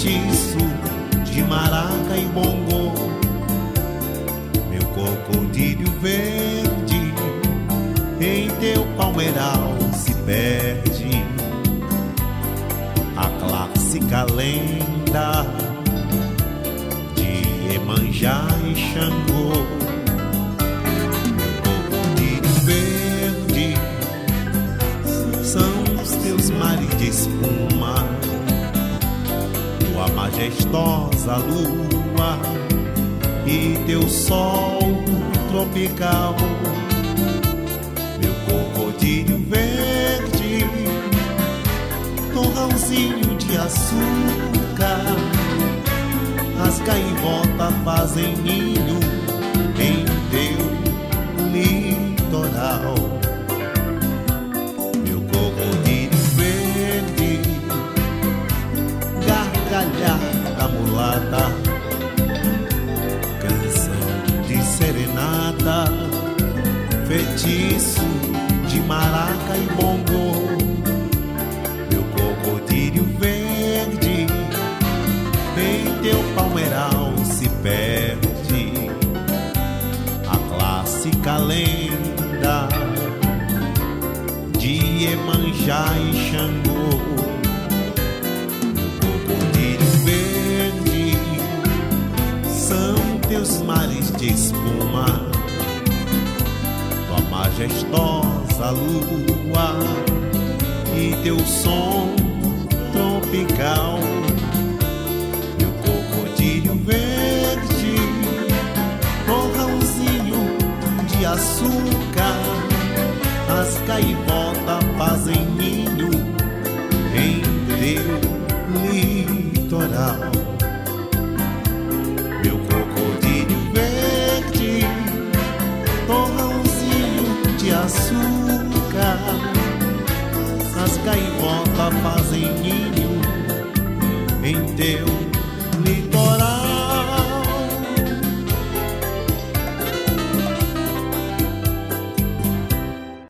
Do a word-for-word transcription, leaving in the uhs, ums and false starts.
feitiço de maraca e bongô. Meu crocodilo verde em teu palmeiral se perde. A clássica lenda de Iemanjá e Xangô. Meu crocodilo verde são os teus mares de espuma, tua majestosa lua e teu sol tropical. Meu crocodilo verde, torrãozinho de açúcar, as gaivotas fazem ninho em teu litoral. Meu crocodilo verde, gargalhada mulata, canção de serenata, feitiço de maraca e bongô. Meu crocodilo verde em teu palmeiral se perde. A clássica lenda de Iemanjá e Xangô. Meu crocodilo verde são teus mares de espuma, tua majestosa lua e teu som tropical. Meu crocodilo verde, torrãozinho de açúcar, as gaivotas fazem ninho em teu litoral. Meu crocodilo verde, torrãozinho de açúcar, as gaivotas fazem ninho em teu